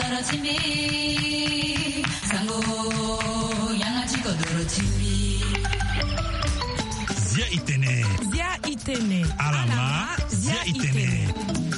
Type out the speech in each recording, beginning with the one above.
Zia Itene. Alama Zia Itene.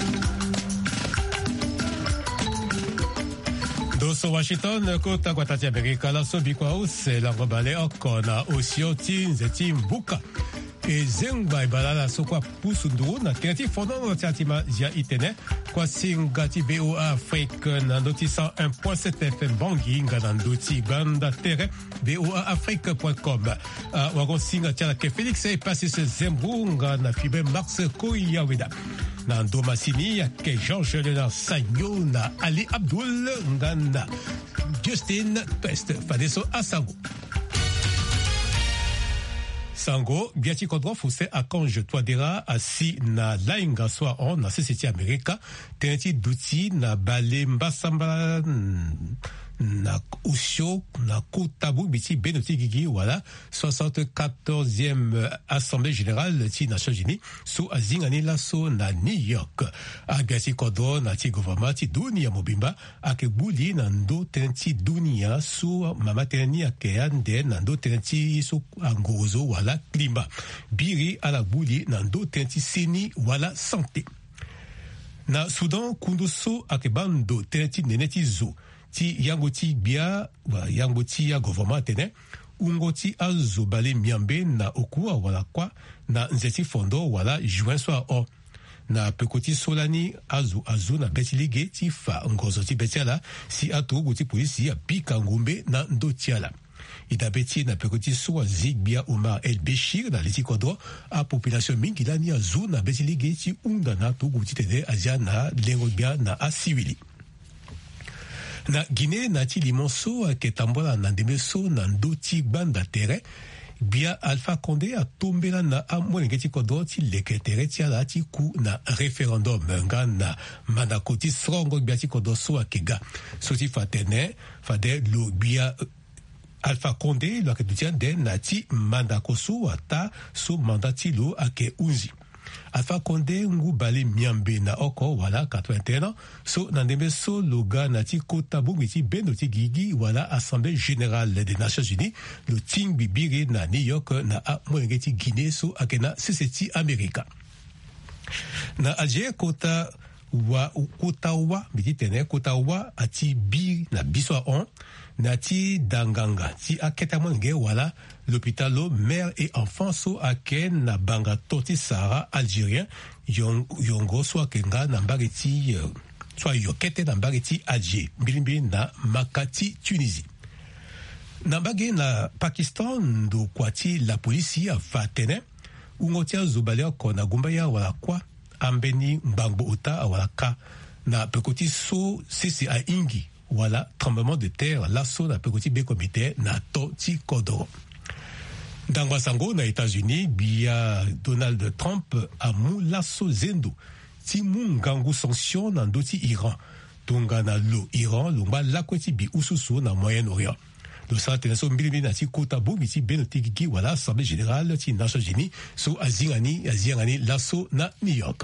Doso Washington kota kwa tati Amerika la sobi kwa use la ngobale okona osio tinze mbuka. E zengba ibala la sokwa pusundu na tenti fondon tiatima Zia Itene kwa singati BOA Afrique na notisa 1.7 FM Bangi nga ndoti banda tere BOA Afrique.com wagon singa tiala ke Félix e passé ce zembunga na fibe Max Koyaweda na Ndomasini ya ke Georges Léonard Sagno na Ali Abdul Nganda Justin Pest Fadeso Asango Sango, biati kodro fuse akange toadera asi na lainga soa on na seseti Amerika, teneti duti na bale mbasamba na usho na koutabu biti benoti gigi wala 74e Assemblée Générale ti Nations Unies sous azingani laso na New York. A biati kodro na ti gouvernement ti dunia mobimba ake buli na ndo teneti dunia sous mama teneni ake ande na ndo teneti sous angozo wala klima. Biri ala buli na ndo teneti sini wala santé. Na Soudan kunduso ake bando teneti neneti zo. Ti yangoti bia yangoti ya gouvernement tene ungoti azo bale miambe na okua wala kwa na nzeti fondo wala juin soa o na pekoti solani azu na betilige ti fa ngozo ti betiala si atogu ti polisi ya pika ngumbe na ndotiala idabeti na pekoti soa zigbia Omar El Béchir na leti kodro a population mingi lani azu na betilige ti unda na togu ti tene azia na lengo bia na asiwili. Na Guinée na ti limonso ke tambola na ndemeso na ndoti banda tere bia Alpha Condé a tombela na amwenge ti kodro ti leke tere ti ala ti ku na référendum nga na manako ti srongo bia ti kodro so akega so ti fatene fade lo bia Alpha Condé lo ake dutia de na ti mandako so ata so mandati lo ake unzi Alpha Condé ngu bale miambe na oko wala 81 ans so nandeme so loga na ti kota bongiti beno ti gigi wala Assemblée Générale des Nations Unies lo ting bibiri na New York na a mwenge ti Guinée so akena seseti Amerika. Na Alger kota wa biti tene kota wa ati bi na biswa on na ti danganga ti aketa mwenge wala l'hôpital mère et enfant so aken na banga toti Sahara algérien yongo so akenga na mbageti so yokete na mbageti Alger mbilimbi na Makati Tunisie na mbage na Pakistan do kwati la polisi a fatene ungotia zobale ko na gumba ya wala kwa ambeni mbangbo ota wala ka na pekoti so sisi a ingi wala tremblement de terre lasso na pekoti be comité na toti kodoro. Dans Sango na États-Unis bia Donald Trump a lasso zendo ti mungangu sanction na ndoti Iran tonga na lo Iran lomba la kweti bi ususu na Moyen-Orient. Le centre so mbili na ti kota bo biti benoti gigi wala Assemblée Générale ti Nations Unies so azingani lasso na New York.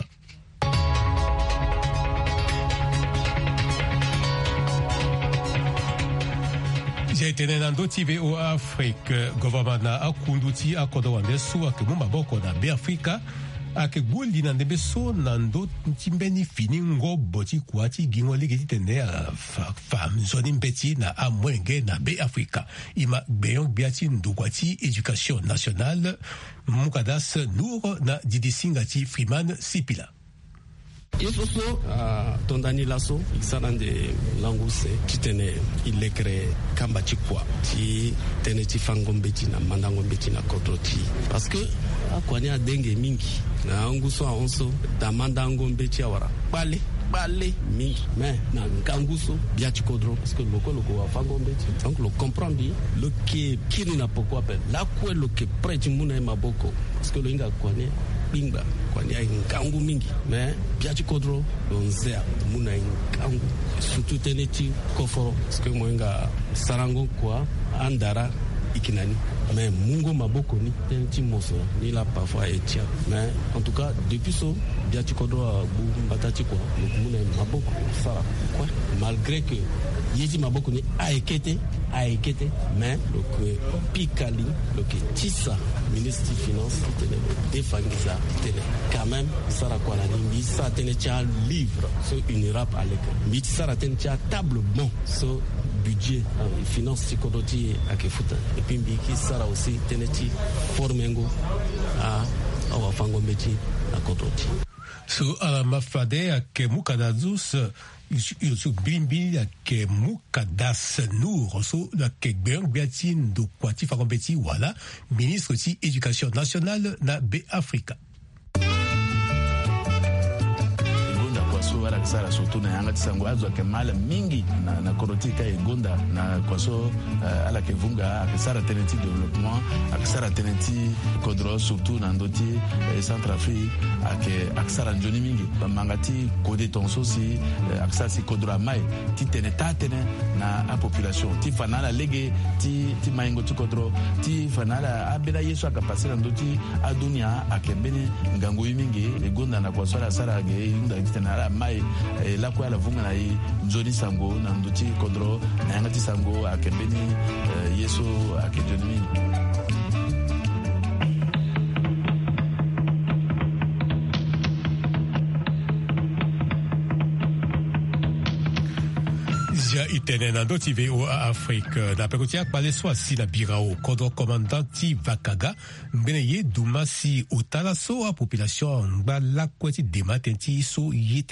J'ai été dans d'autres BOA Afrique, gouvernement na akunduti akodo wande so akemu maboko na be Afrika ake guli na ndebe so na ndo timbeni fini ngo boti kwati gingo ligi tende fam zoni mbeti na amwenge na be Afrika ima beyon biati ndukwati éducation nationale mukadas nour na didisingati Freeman Sipila. Yesoso tondani laso iksanande languse titene ilekre kamba chikwa ti tene ti fangombeti na mandangombeti na kodroti parce que akwani adenge mingi na nguso onso da mandangombeti awara bale mingi mais na nganguso biati kodro parce que loko wa fangombeti donc le comprend bien le qui n'a pourquoi appelle la quoi le qui prête muna maboko parce que le inga kwani bingba kwani ngangu mingi mais biati kodro donzea muna ngangu surtout teneti koforo parce que moinga sarango kwa andara ikinani mais mungo maboko ni tenti moso ni la parfois etia mais en tout cas depuis so biati kodro bu batati ko muna maboko ça quoi malgré que yiti maboko ni aikete mais le que pikali le que tissa ministre des finances tene defangisa tene quand même ça la quoi la ni ça tene tia livre so une rap avec mi ça la tene tia table bon so budget finance sikodoti akefuta et puis mbiki sara aussi teneti formengo a wafango mechi akodoti so mafade ake mukadazus su bimbi ake mukadas nour so ake gben biatin do kwati fa kompeti wala ministre si éducation nationale na Africa. Wala kisara surtout na yanga tisango azo ke mala mingi na korotika egonda na kwaso ala ke vunga akisara teneti développement akisara teneti kodro surtout na ndoti Centrafrique akisara njoni mingi bamangati kode tonso si akisara si kodro mai ti tenetane na a population ti fanala lege ti maingo ti kodro ti fanala abela yesu akapasira ndoti adunia akembeni ngango mingi egonda na kwaso la sara ge inda tenala mai la kwa la vunga na i nzoni sango na nduti kodro na yangati sango akembeni yeso akedoni Zia itene na ndoti VOA Afrique na pekotia pale swasi na birao kodro commandant Vakaga mbene ye duma si otala so a population ngba la kweti dematenti so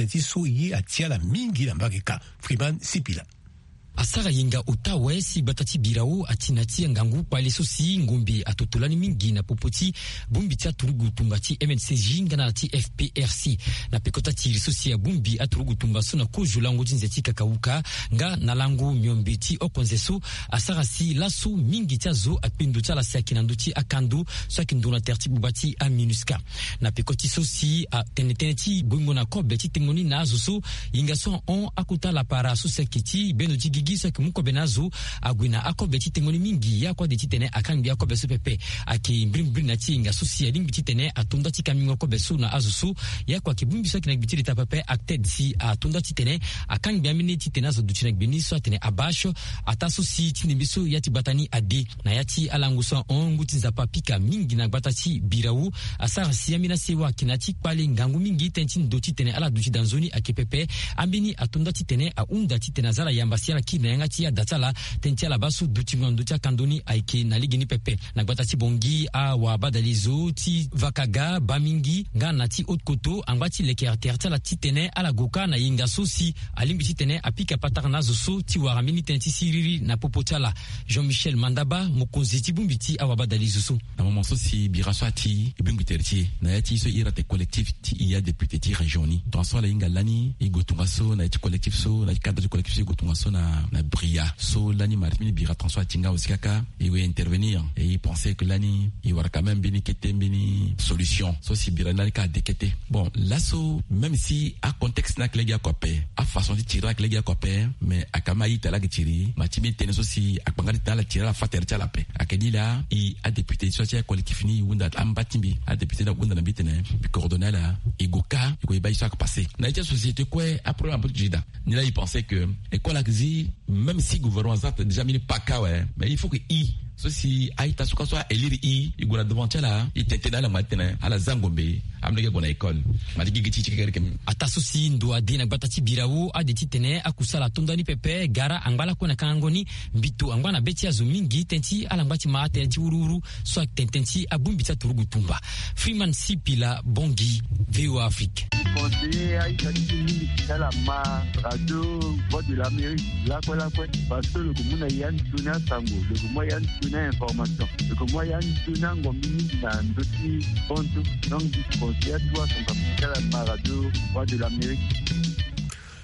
ye atia la mingi na mbakeka Freeman Sipila asara yenga utawe si batati birao atinati ngangu pale sosi ngombe atotolani mingi na popoti bumbi tia turugu tumbati MNCJ ngana ti FPRC na pekota ti sosi ya bumbi aturugu tumbaso na kojo lango tinzeti kakauka nga na lango myombeti okonzeso asara si laso mingi tia zo apendo tia la siaki nanduti akando sakindo na terti bubati a minuska na pekoti sosi a tenetenti bongo na kobe ti tengoni na azoso yenga so on akuta la para so sekiti benoti gisa ke muko benazo agwina akobe titengoni mingi ya kwa de titene akangi akobe so pepe aki mbrim na tinga sosia limbi titene atunda tikamingo kobe so na azusu ya kwa kibumbi so kina bitiri ta pepe acted si atunda titene akangi amini titena zo duchina beniso atene abasho ataso si tinimbiso yati batani ade na yati alanguso ongu tinza papika mingi na batati birawu asara si amina sewa kinati pale ngangu mingi tentin do titene ala duchi danzoni akepepe ambini atunda titene aunda titena zala yambasiala na yangati ya datala tentia la basu dutingondo tia kandoni aike na ligini pepe na gbata bongi a wa badalizo ti Vakaga bamingi ngana ti otkoto angati lekerter la titene ala goka na yinga sosi alimbi titene apika patarna zo ti waramini tenti siriri na popotala Jean-Michel Mandaba mokonzi ti bumbiti a wa badalizo so na moment sosi birasati bumbiterti na yati so irate collectif ti iya député ti régioni transfer la yinga lani igotungaso na ti collectif so la cadre du collectif igotungaso na bria so lani martini bira transfer tinga osikaka il veut intervenir et il pensait que lani il aura quand même bini kete bini solution so si bira lani ka dekete bon là so même si à contexte na klegia kopé à façon de tirer klegia kopé mais akama ita la tiri matimi tene so si akbangari tala tirer la fater tala pe akedi là il a député so tia collectif ni wunda ambatimbi a député na wunda na bitene bi coordonner là igoka ko iba isa passer na ita société quoi après un peu de jida ni là il pensait que école axi même si gouvernement ça déjà mis pas cas ouais mais il faut que ceci aita suka so eliri iguna devant là itete na la matin ala zangombe amnege gona école madigi gichi chikereke atasusi ndo adina batati birawo adeti tene akusala tondani pepe gara angala kona kangoni mbito angwana beti azo mingi tenti ala ngati ma tenti ururu so tententi abumbita turugu tumba Freeman Sipila Bongi VOA Afrique conseiller aita mingi kala ma radio voix de l'Amérique la quoi parce que le commun yan tuna sango le commun yan tuna information le commun yan tuna ngomini na ndoti ponto donc conseiller toi son kala ma radio voix de l'Amérique.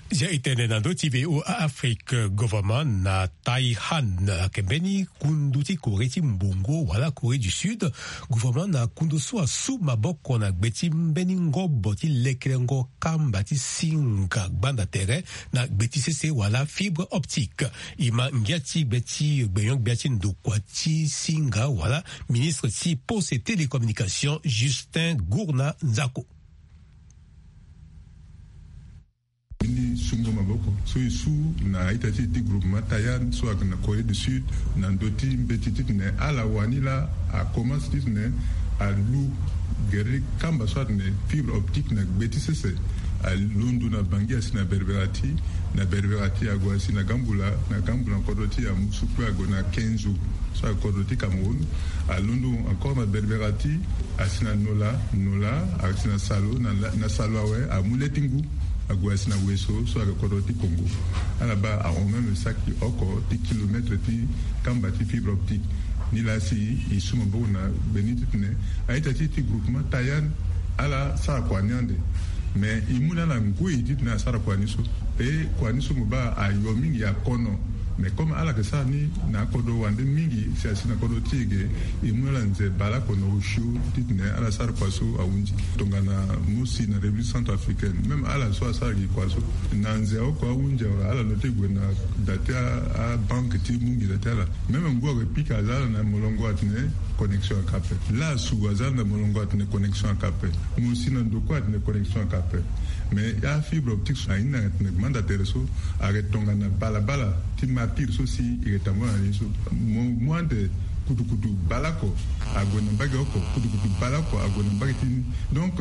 J'ai été dans TV au Afrique gouvernement na Taihan kembeni kunduti Corée Mbongo wala Corée du Sud gouvernement na kundusu asu maboko na gbeti mbeni ngobo ti lekrengo kambati singa banda terre na gbeti sese wala fibre optique ima ngiati beti gbeyong beti ndokwati singa wala ministre ti poste et télécommunications Justin Gourna Nzako. Sungo maboko so isu na itati ti groupement Tayan so na Corée du Sud na ndoti mbetiti ne ala wanila a commence ne a lu gere kamba so ne fibre optique na gbeti sese a lundu na bangi asina berberati agwasi na gambula kodoti ya musuku agona 15 so a kodoti Cameroun a lundu encore na berberati asina nola asina salo na salwawe a muletingu agwasi na weso so akodoti Congo alaba a même saki oko 10 km ti kamba ti fibre optique ni la si isuma bona benitine aitati ti groupement Tayan ala sa kwanyande mais imuna la ngui dit na sara kwaniso e kwaniso muba ayo mingi ya kono mais comme ala que ça ni na kodo wande mingi si asina kodo tige imuna nze bala kono shu dit ne ala sara kwaso awunji tongana musi na République centrafricaine même ala so sara gi kwaso nanze o kwa awunja ala note gwena date a banque ti mungi datala même ngwa repika ala na molongo atne connexion à Capé. Là, sous Azan, na molongo atne connexion à Capé. Musi na ndoko atne connexion à Capé. Mais il y a fibre optique sur une mandataire so arrête tongana bala ti martyr so si irritamo na so moi de kutu balako agona bagoko kutu balako agona bagiti donc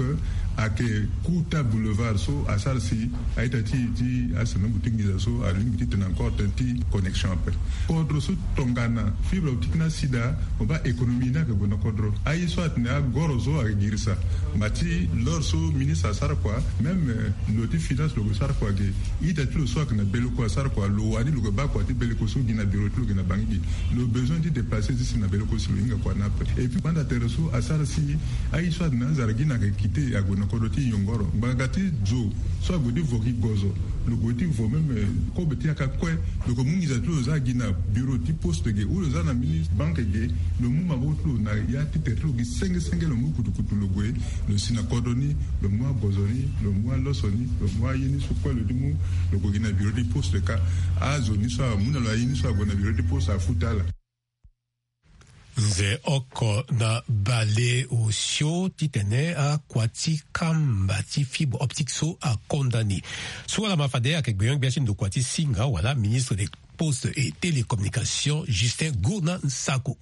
ake kuta boulevard so asal si aitati ti asana boutique so a limite ten encore tenti connexion après kodro so tongana fibre optique na sida oba économie na gona kodro ai so atna gorozo a girisa mati lor so ministre sar quoi même noti finance lo sar quoi ge itati lo so akna belo ko sar quoi lo ani lo ba quoi ti belo ko so gina bureau to gina bangi le besoin de déplacer si na belo ko so inga quoi na et puis banda tereso asal si ai so atna zargina ke kite agona kodoti yongoro bagati zo so agodi voki gozo le goti vo même ko beti aka kwe le ko mungi za to za gina bureau ti poste ge ou za na ministre banque ge le muma botlo na ya ti tetlo gi senge le mu kutu le gwe le sina kodoni le mu bozoni le mu losoni le mu yini so ko le dimu le ko gina bureau ti poste ka azo ni so muna la yini so agona bureau ti poste a futala Nze oko na bale osio titene a kwati kamba ti fibre optique so a condamné. Soit la mafade a kekbeyong biachin do kwati singa wala ministre des postes et télécommunications Justin Gourna Nsako.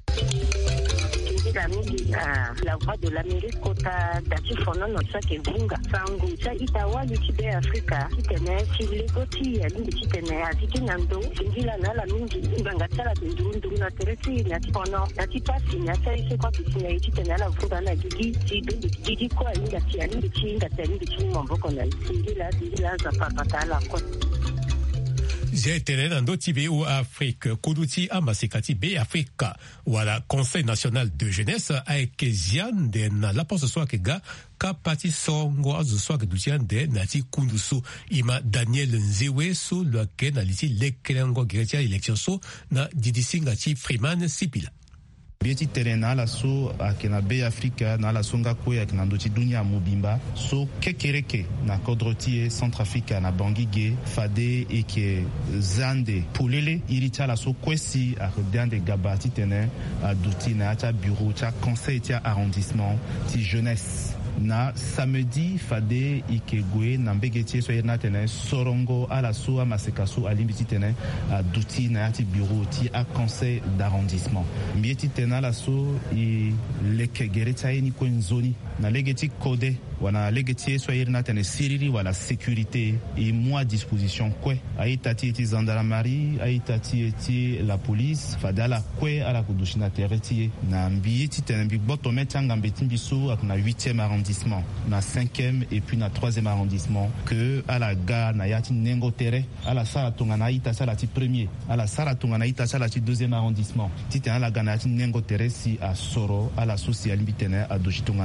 La voix de l'Amérique kota dati fono no sake bunga sangu cha itawa lutibe Afrika kitene chilegoti ya lindi kitene atiki nando singila nala mingi nganga tsala ndundu na teresi na tipono na tipasi na tsai kwa kitene kitene la vuga na gigi kwa inga tia lindi chinga tani chimbo mboko na singila za papatala kwa J'ai été dans d'autres pays au Afrique, Kodouti Amasekati B Africa, voilà, Conseil national de jeunesse, avec Zian de la poste soit que gars, Kapati Songo, soit que Douzian de Nati Kundusu, Ima Daniel Nzewe, so, le Ken, Aliti, Lekrengo, Gretia, élection so, na Didisingati Freeman Sipila. Bieti terena la so akena be Afrika na la songa ko ya kina ndoti dunia mobimba so kekereke na kodroti Centrafrica na bangige fade eke zande polele irita la so kwesi a de gabati tene aduti na ta bureau ta conseil ta arrondissement ti jeunesse na samedi fade ikegwe na mbegeti so yana tene sorongo ala so masekaso alimbiti tene aduti na ti bureau ti a conseil d'arrondissement mbieti tena la so i lekegereta ni kwenzoni na legeti code wana legeti so yana tene siriri wala sécurité et moi disposition kwe aitati eti gendarmerie aitati eti la police fadala kwe ala kudushina tereti na mbieti tene bigboto metanga mbeti biso na 8e arrondissement na 5e et puis na 3e arrondissement que à la gare na yati nengo tere à la sala tonga na ita sala ti premier à la sala tonga na ita sala ti 2e arrondissement ti tena la gana yati nengo tere si a soro à la social bitene a doshi tonga na awa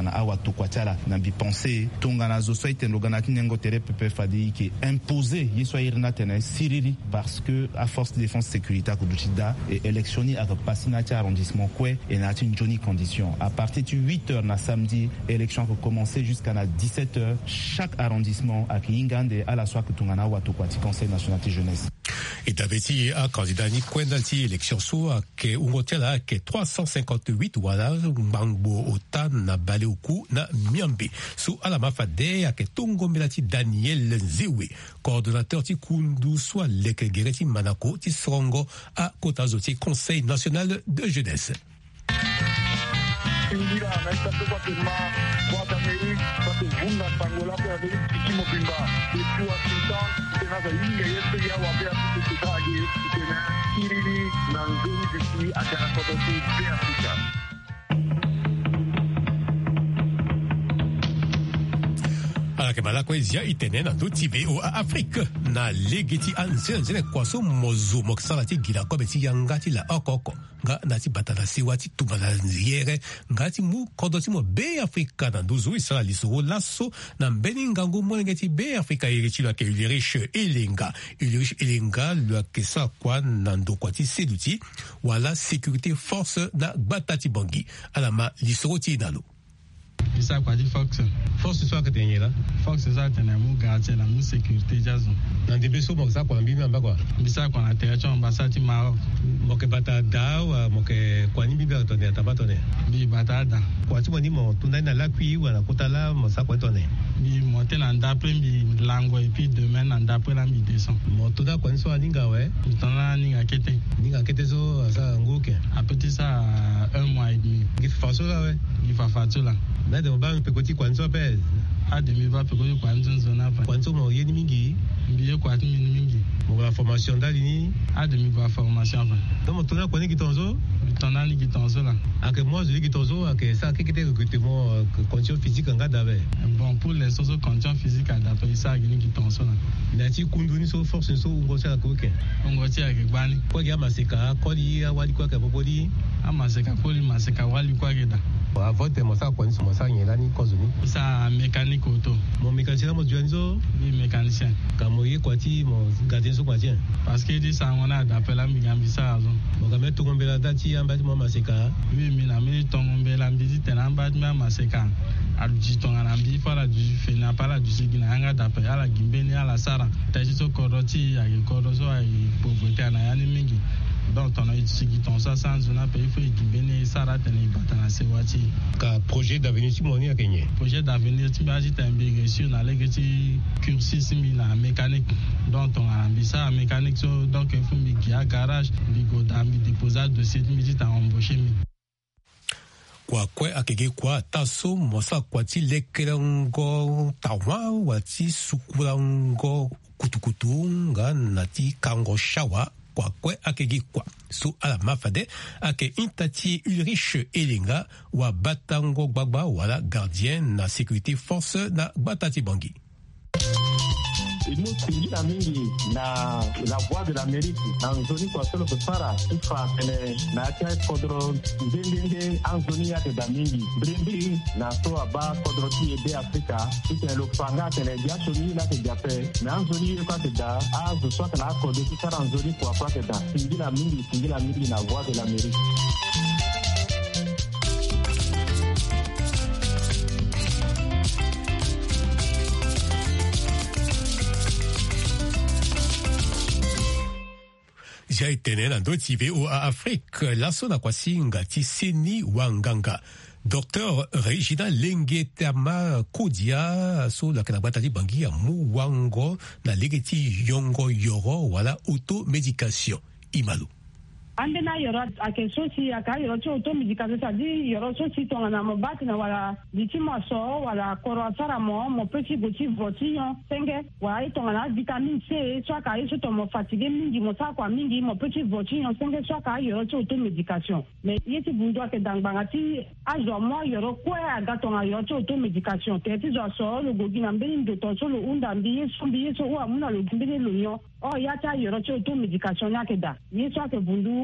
to kwatala na bi penser tongana zo so iten logana tinengo tere pepe fadi qui imposer yeso irna tene siriri parce que à force de défense sécurité ko dutida et électionni à passina ti arrondissement kwe et na ti joni condition à partir de 8h na samedi élection ko commencer jusqu'à na 17h chaque arrondissement a kingande à la soir que tongana wa to kwati conseil national de jeunesse et tabeti a candidat ni kwendalti élection so ke ungotela ke 358 wala mbango otan na baleuku na miambe so ala mafade ke tongo melati Daniel Nziwe coordonnateur ti kundu soit leke gereti manako ti songo a kota zoti conseil national de jeunesse. Ke malakwezia itene na ndoti vo a Afrique na legeti anzene kwaso mozo moksalati gila ko beti yangati la okoko nga nati batala siwati tumala nziere ngati mu kodoti mo be Africa na nduzu isala lisoro lasso na mbeni ngango mwengeti be Africa iriti la ke ulirish elenga lwa kesa kwa na ndokwati seduti wala sécurité force na batati bangi alama lisoro ti nalo bisa kwa di force soit que tenye force ça tena mu gardien la mu sécurité jazo na ndebe so mo sa kwa mbi mba kwa bisa kwa na territoire ambassade Maroc mo ke bata da wa mo ke kwa ni bibi tonne tabatone bi bata da kwa ti mo ni mo tunda na la kui wa na kotala mo sa kwa tonne bi monter na d'après bi lango et puis demain na d'après la mi descend mo tunda kwa so aninga we tona ninga kete so sa ngoke a petit ça 1 mois et demi il fa so la we il fa fatula na de ba pe koti kwa so pe a de mi va pe koti kwa zona pa kwa so mo yeni mingi mbiye kwa ti mingi mo la formation dalini a de mi va formation pa donc mo tona kwa ni kitonzo tona ni kitonzo la ake moi je kitonzo ake ça que était recrutement condition physique nga dabe bon pour les autres conditions physiques adaptées ça ni kitonzo la na ti kunduni so force so ngocha la koke ngocha ake gbani kwa ya maseka koli wali kwa ka popoli amaseka koli maseka wali kwa keda avote mo sa kwa ni mo sa nyela ni kozuni sa mécanique auto mon mécanicien mo juanzo oui mécanicien kamoye kwa ti mo gardien so kwa tien parce que dit ça on a d'appel à migambi ça mo ka meto ngombela dati amba ti mo maseka oui mina mi tongombela mbiti tenamba ti maseka aluji tongana mbi fala du fena pala du sigina anga d'appel ala gimbeni ala sara taji so koroti ya koroso ai pauvreté na yani mingi donc on a utilisé ça sans on a payé faut gimbeni sara tene batana sewati ka projet d'avenir ti moni a kenye projet d'avenir ti ba ji tambege sur na legeti cursus mi na mécanique donc on a mis ça en mécanique so donc il faut mi gia garage bigo dambi déposer dossier mi dit à embaucher mi kwa kwe akege kwa taso mosa kwa ti lekerango tawa wati sukurango kutukutu nga nati kango shawa kwa kwe akege kwa so ala mafade ake intati Ulrich Elenga wa batango gbagba wala gardien na sécurité force na batati bangi imusingira mingi na la voix de l'Amérique anzoni kwa solo kusara ifa kene na kia kodro ndende anzoni yake da mingi brindi na so aba kodro ti ebe Afrika ite lo fanga kene dia soni la ke jape na anzoni kwa ke da azu so kana kodro ti sara anzoni kwa ke da singira mingi na voix de l'Amérique. J'ai été dans d'autres vo à Afrique. La sona kwa singa tiseni wanganga. Docteur Regina Lengetama Kodia so la kana batali bangi ya muwango na legeti yongo yoro wala automédication imalu. Andena yoro akeso si aka yoro cho automédication ça dit yoro so si ton na mo batina wala ditimo so wala koro sara mo petit goti votillon senge wala ton na vitamine C so aka yeso to mo fatigué mingi mo sa kwa mingi mo petit votillon senge so aka yoro cho automédication mais yeti bundo ke dangbangati ajo mo yoro kwa aga ton yoro cho automédication te ti zo so lo gogi na mbeni ndo to so lo unda mbi yeso wa muna lo mbeni lo yo o yata yoro cho automédication yakeda yeso ake bundu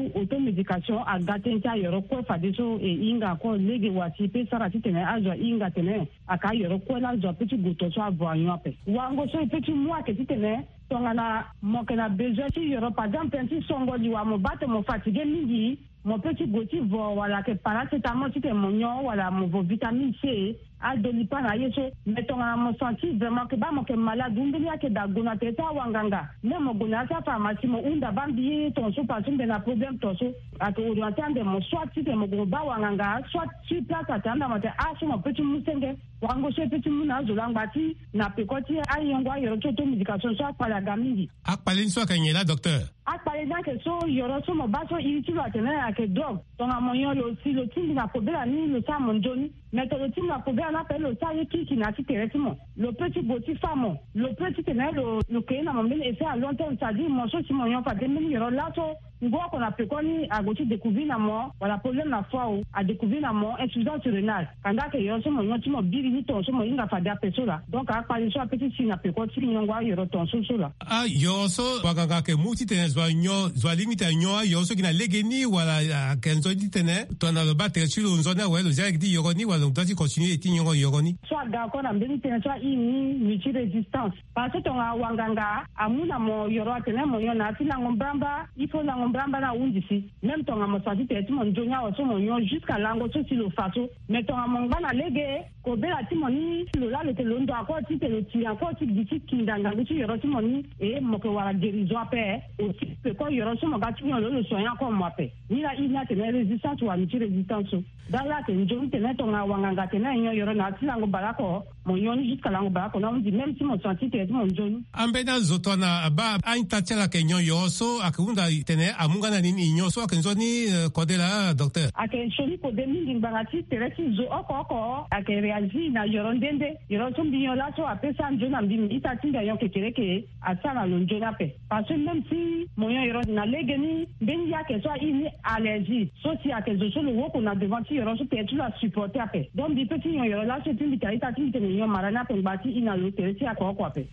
automédication a gatencha yoro ko fadeso e inga ko lege wati pe sarati tene ajo inga tene aka yoro ko la jo petit goto so avoyo pe wango so petit moi que tene tongana mokena besoin si yoro par exemple si songo liwa mo bate mo fatigué mingi mon petit goti vo wala ke paracétamol c'était mon nyon wala mon vitamine C a dolipa na yeso metonga mo senti vraiment que ba mo ke malade undelia ke da gona teta wanganga ne mo gona sa pharmacie mo unda bambi ton so pas une na problème ton so à te orienter de mo soit si te mo go ba wanganga soit sur place atanda mo te a so mo petit musenge wango so petit muna zo langati na pekoti ayongwa yoro to médication so pa la gamindi akpalin so kanyela docteur akpalin que so yoro so mo ba so iti la tene ake dog ton amonyo lo si lo tindi na pobela ni le sa monjoni mais le tindi na pobela on appelle le taille qui n'a pas directement le petit goti femme le petit tenait le que na mamel et ça à long terme ça dit mon so si mon yon pas 2000 € là so ngoa qu'on a fait koni a goti découvrir na moi wala problème na foi ou a découvrir na moi insuffisance rénale kanga ke yo so mon yon ti mo biri ni ton so mo inga fa da peso là donc a pa so petit si na pe ko ti ngwa yo ton so là ah yo so wakanga ke muti tene zwa nyo zwa limite nyo yo so kina legeni wala kenzo di tene ton na le battre sur le zone ouais le direct di yoroni wala doit continuer ti nyo yoroni soit d'accord na mbeni tene soit ini multi résistance parce que ton a wanganga amuna mo yoro tene mo yo na ti na ngombamba il faut na ngombamba na undisi même ton a mo senti te ti mo njonya o so mo yo jusqu'à lango so si lo faso mais ton a mo ngana lege ko be la ti mo ni lo la le te lo ndo akọ ti te lo ti akọ ti disi kindanga ti yoro ti mo ni e mo ko wala guérison ape o ti pe ko yoro so mo ga ti lo soyan ko mo ape ni la ina tene résistance ou multi résistance dans la te njo tene ton a wanganga tene yoro na ti lango balako mon yon jusqu'à lango balako na undi même si mo senti te mon joni ambena zotona ba aintachela kenyo yoso akunda tene amunga na nini nyoso akenzo ni kodela docteur ake sholi ko de mingi bangati teresi zo oko ake reagi na yoro ndende yoro so mbinyo la so apesa njona mbimi itatinda yon kekereke asala lonjona pe parce que même si mon yoro na legeni ben ya ke so ini allergie so si ake zo so le woko na devant yoro so peut la supporter ape donc di petit yoro la so tindi kaita tindi yon marana pe bati ina lo teresi akoko ape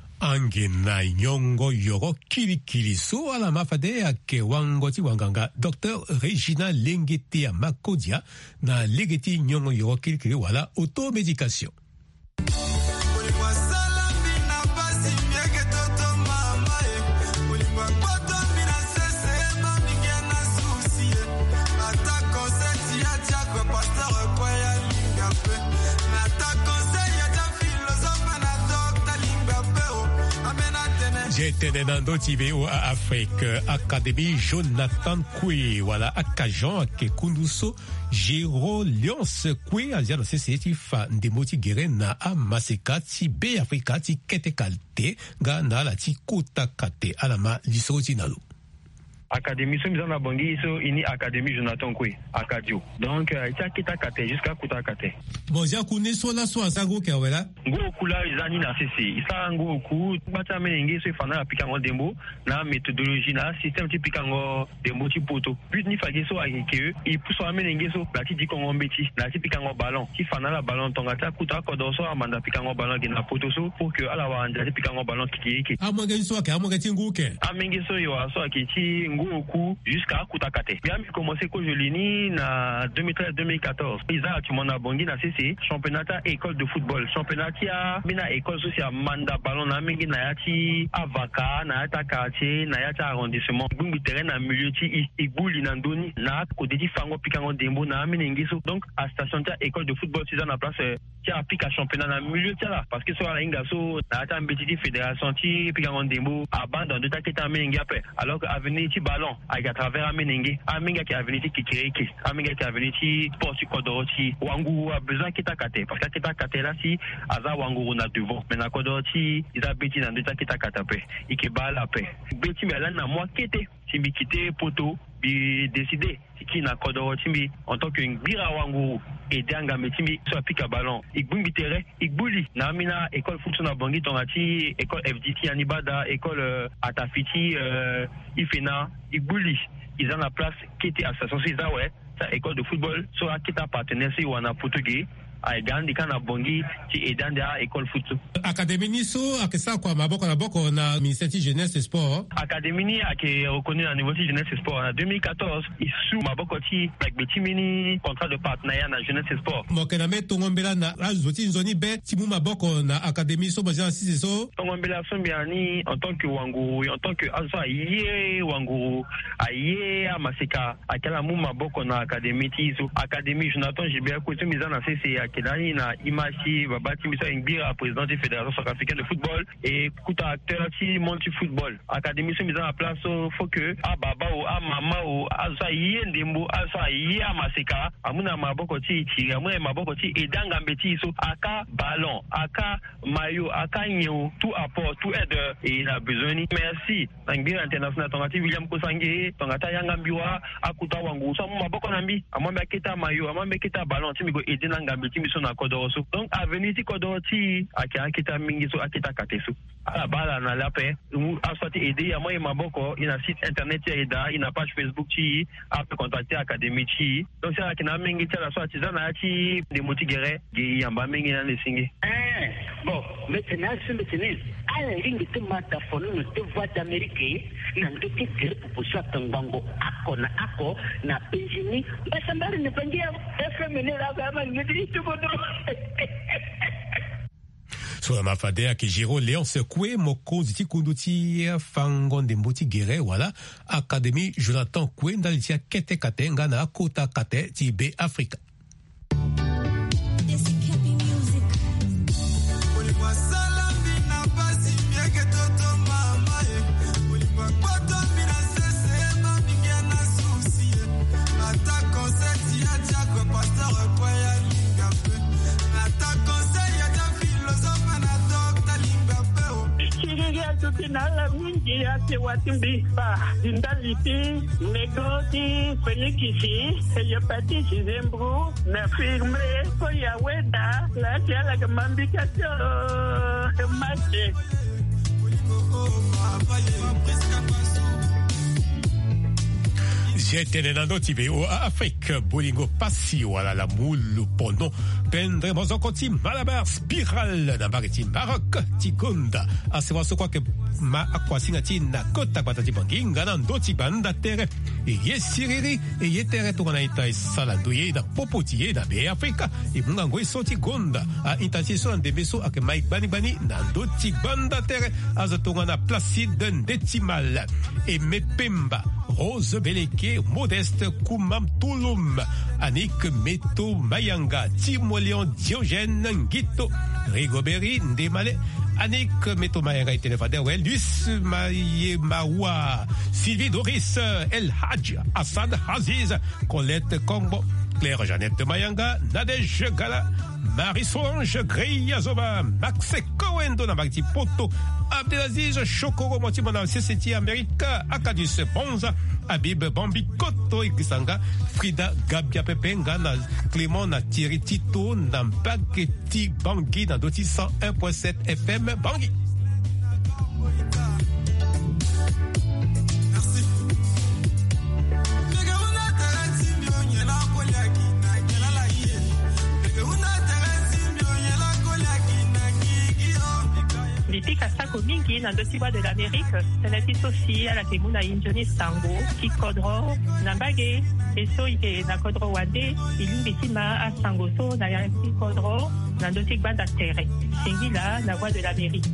angena nyongo yoro kirikiri so ala mafade ake wangoti wanganga Dr Regina Lengetia Makodia na legeti nyongo yoro kirikiri wala automédication. J'étais dans d'autres à Afrique, Académie Jonathan Kwe, voilà, Akajan, Akekunduso, Jero Lyons Kwe, Aziano Seseti Fa, Ndemoti Gerena, Amasekati, Be Afrikati, Ketekalte, Gana, la Tikota Kate, Alama, Lisoti Nalo. Académie, so mizana bangi so ini Académie Jonathan Kwe, Akadio. Donc ita kita kate jusqu'à kuta kate. Bon, j'ai connu so la so asango ke wala. Ngo kula izani na sisi. Isa ngo ku bata menenge so fana apika ngo dembo na méthodologie na système typique ngo dembo ti poto. But ni fage so akeke i puso menenge so la ti di kongo mbeti na ti pika ngo ballon. Ti fana la ballon tonga ta kuta ko do so amanda pika ngo ballon ke na poto so pour que ala wa anja ti pika ngo ballon kiki. Amanga so ke amanga ti nguke. Amenge so yo so akiti ngo jusqu'à Kutakate. Bien commencé que je l'ai na 2013-2014. Isa tu m'en as bongi na CC championnat école de football. Championnat a mina école sociale manda ballon na mingi na yati avaka na yata quartier na yata arrondissement. Bungi terrain na milieu ti iguli na ndoni na ko dedi fango pikango dembo na minengi so. Donc à station ta école de football si na place qui applique à championnat na milieu ti là parce que so la inga so na yata mbetiti fédération ti pikango dembo abandon de ta keta minengi après alors que avenir ti ballon à travers Amenenge, Amenga qui a venu qui kireke, Amenga qui a venu qui sport qui kodoroti, Wangu a besoin kita kate, parce que kita kate là si aza Wangu na devant, mais na kodoroti ils a beti na ndeta kita katape, ike bala pe, beti mais là na moi kete, si mi kite poto, bi décider qui na kodoroti mi en tant que bira Wangu et danga metimi so apika ballon, igbumbi terre, igbouli, na mina école foot na bangi tongati, école FDT Anibada, école Atafiti Ifena Igbouli, ils ont la place qui était à sa ouais, sa école de football, soit qui est partenaire, c'est ou en portugais, a gandi kana bongi ti edande a école foot. Académie niso akesa kwa maboko na boko na ministère de jeunesse et sport. Académie ni ake reconnu à niveau de jeunesse et sport en 2014 isu maboko ti like beti mini contrat de partenariat na jeunesse et sport. Mokena me tongombela na azoti nzoni be timu maboko na académie so baza sisi so. Tongombela so biani en tant que wangu en tant que aza yé wangu aye amasika akela mu maboko na académie ti so académie Jonathan Gilbert ko to miza na CC akelani na imashi babati misa ingbira président de fédération centrafricaine de football et kuta acteur ti multi football académie so miza na place faut que a baba ou a mama ou aza yé ndembo aza yé amasika amuna maboko ti tiri amuna maboko ti edanga mbeti so aka ballon aka maillot aka nyo tout apport tout aide et il a besoin ni merci ingbira international tongati William Kosange tongata yanga mbiwa akuta wangu so maboko nambi amamba keta maillot amamba keta ballon ti migo edina ngambeti miso na kodoro so donc avenue ti kodoro ti akita mingi so akita kateso ala bala na lape aswati aider ya moi maboko ina site internet ya ida ina page Facebook ti a peut contacter académie ti donc ça kina mingi ti la swati zana ti de motigere gi yamba mingi na lesingi bon maintenant c'est maintenant ala ringi te mata fono no te voix d'Amérique na ndoki kere proposition tangango ako na penjini basambari ne pengia FM ne la gama ngidi to bodo Sur la mafade à Kijiro, Léon Sekwe, Moko, Ziti Kunduti, Fangon de Mboti Gere, voilà, Académie Jonathan Kwe, Ndalitia Kete Kate, Ngana, Kota Kate, Tibé, Africa. Nala mingi ate watimbi ba dindaliti negoti fenikisi yapati chizembru na firme ko ya weda la tiala kamambika to mache J'étais dans notre au Afrique, Bolingo Passi, voilà la moule pendant pendre mozokoti Malabar spirale na bageti Maroc Tigonda. À savoir ce quoi que ma aquasingati na kota batati banginga na ndoti banda terre et yesiriri et yetere to na ita salandoye da popotier da be Africa et mungango isoti gonda a intatiso de beso ak Mike Bani na ndoti banda terre azotonga na Placide Ndetimal et Mepemba Rose Beleke, Modeste Koumam Touloum, Annick Meto Mayanga, Timoleon Diogène Ngito, Rigoberi Ndemale, Annick Meto Mayanga et Téléphadeur, Luce Maye Mawa, Sylvie Doris, El Hadj, Assad Aziz, Colette Kombo, Claire Jeannette Mayanga, Nadège Gala, Marie-Solange Greyazova, Max Cohen Donabakti Poto, Abdelaziz Chokoro Motimona CCT America, Akadus Bonza, Habib Bambi Koto Ikisanga, Frida Gabia Pepenga, Clément Thierry Tito, Nambaketi Bangui, dans Doti 101.7 FM Bangui. Depuis Kasako Mingi, dans le Tibois de l'Amérique, c'est la petite aussi à la Kemuna Injoni Sango, qui Kodro, Nambage, et Soike, na Kodro Wade, il y a à Sangoso, na Yanki Kodro, dans le Tigba d'Atere. Singila, la voix de l'Amérique.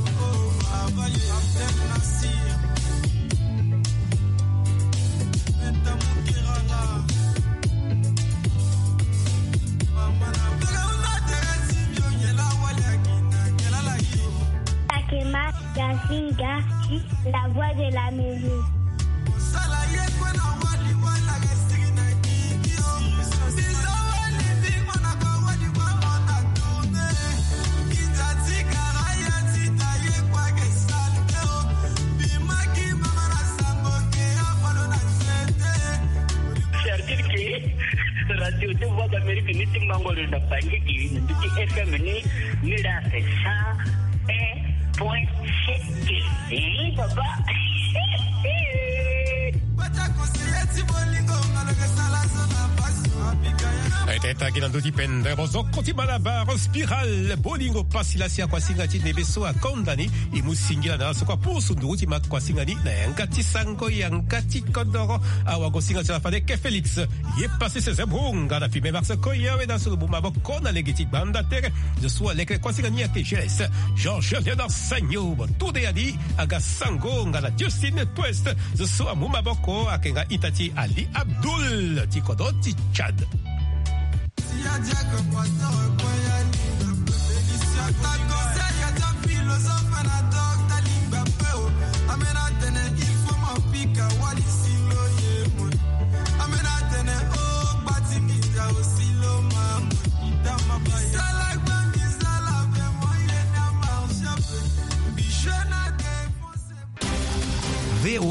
Gazinga, la voix de l'Amérique. C'est-à-dire que la radio de voix d'Amérique n'est pas encore le Napangi qui est FM ni là c'est ça et point c'est papa. Neta ginando dipende bozo kotimana bar spiral bolingo pasilasia kwa singati nebeso a kondani imusingila na so kwa pusu nduti mak kwa singani na yankati sango yankati kodoro awago singati la fade ke Felix ye passé ses brunga na fime Max Koya na so buma bokona legiti banda tere de so lekre kwa singani ke Jeles Georges Leonard Sanyo tout de adi aga sango ngala Justine Twist de so amuma boko akenga itati Ali Abdul tikodoti Chad. Y'a